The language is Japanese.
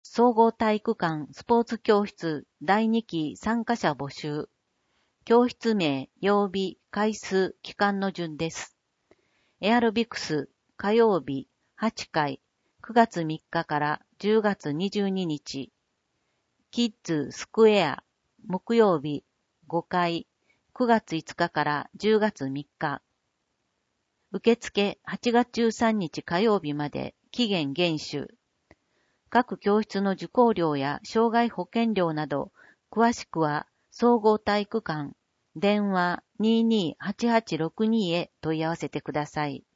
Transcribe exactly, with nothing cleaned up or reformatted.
総合体育館スポーツ教室だいにき参加者募集。教室名、曜日、回数、期間の順です。エアロビクス火曜日はちかいくがつみっかからじゅうがつにじゅうににち。キッズスクエア木曜日ごかいくがついつかからじゅうがつみっか。受付はちがつじゅうさんにち火曜日まで期限厳守。各教室の受講料や障害保険料など、詳しくは総合体育館電話にーにーはちはちろくにへ問い合わせてください。